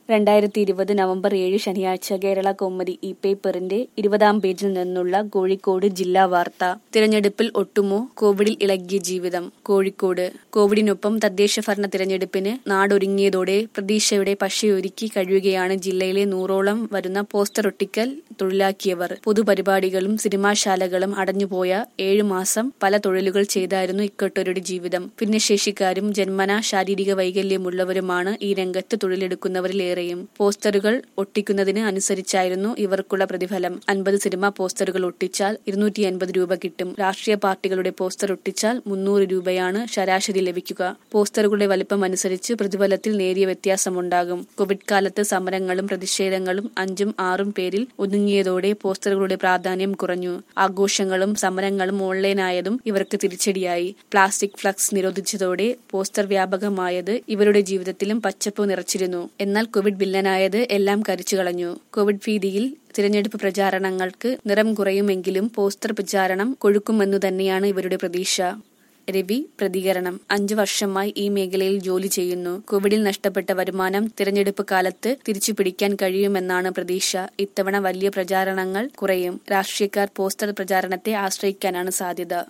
2020 November 7 ശനിയാഴ്ച കേരള കൗമുദി പേപ്പറിന്റെ 20-ാം പേജിൽ നിന്നുള്ള കോഴിക്കോട് ജില്ലാ വാർത്ത. തിരഞ്ഞെടുപ്പിൽ ഒട്ടുമോ കോവിഡിൽ ഇളകിയ ജീവിതം. കോഴിക്കോട് കോവിഡിനൊപ്പം തദ്ദേശഭരണ തിരഞ്ഞെടുപ്പിന് നാടൊരുങ്ങിയതോടെ പ്രതീക്ഷയുടെ പശയൊരുക്കി കഴിയുകയാണ് ജില്ലയിലെ 100ഓളം വരുന്ന പോസ്റ്റർ ഒട്ടിക്കൽ തൊഴിലാക്കിയവർ. പൊതുപരിപാടികളും സിനിമാശാലകളും അടഞ്ഞുപോയ 7 മാസം പല തൊഴിലുകൾ ചെയ്തായിരുന്നു ഇക്കട്ടൊരുടെ ജീവിതം. ഭിന്നശേഷിക്കാരും ജന്മനാ ശാരീരിക വൈകല്യമുള്ളവരുമാണ് ഈ രംഗത്ത് തൊഴിലെടുക്കുന്നവരിലേറെയും. പോസ്റ്ററുകൾ ഒട്ടിക്കുന്നതിന് അനുസരിച്ചായിരുന്നു ഇവർക്കുള്ള പ്രതിഫലം. 50 സിനിമാ പോസ്റ്ററുകൾ ഒട്ടിച്ചാൽ 250 രൂപ കിട്ടും. രാഷ്ട്രീയ പാർട്ടികളുടെ പോസ്റ്റർ ഒട്ടിച്ചാൽ 300 രൂപയാണ് ശരാശരി ലഭിക്കുക. പോസ്റ്ററുകളുടെ വലിപ്പം അനുസരിച്ച് പ്രതിഫലത്തിൽ നേരിയ വ്യത്യാസമുണ്ടാകും. കോവിഡ് കാലത്ത് സമരങ്ങളും പ്രതിഷേധങ്ങളും 5ഉം 6ഉം പേരിൽ ഒതുങ്ങിയതോടെ പോസ്റ്ററുകളുടെ പ്രാധാന്യം കുറഞ്ഞു. ആഘോഷങ്ങളും സമരങ്ങളും ഓൺലൈനായതും ഇവർക്ക് തിരിച്ചടിയായി. പ്ലാസ്റ്റിക് ഫ്ലക്സ് നിരോധിച്ചതോടെ പോസ്റ്റർ വ്യാപകമായത് ഇവരുടെ ജീവിതത്തിലും പച്ചപ്പ് നിറച്ചിരുന്നു. എന്നാൽ കോവിഡ് വില്ലനായത് എല്ലാം കരിച്ചു കളഞ്ഞു. കോവിഡ് ഭീതിയിൽ തിരഞ്ഞെടുപ്പ് പ്രചാരണങ്ങൾക്ക് നിറം കുറയുമെങ്കിലും പോസ്റ്റർ പ്രചാരണം കൊഴുക്കുമെന്നു തന്നെയാണ് ഇവരുടെ പ്രതീക്ഷ. രവി പ്രതികരണം. 5 വർഷമായി ഈ മേഖലയിൽ ജോലി ചെയ്യുന്നു. കോവിഡിൽ നഷ്ടപ്പെട്ട വരുമാനം തിരഞ്ഞെടുപ്പ് കാലത്ത് തിരിച്ചു പിടിക്കാൻ കഴിയുമെന്നാണ് പ്രതീക്ഷ. ഇത്തവണ വലിയ പ്രചാരണങ്ങൾ കുറയും. രാഷ്ട്രീയക്കാർ പോസ്റ്റർ പ്രചാരണത്തെ ആശ്രയിക്കാനാണ് സാധ്യത.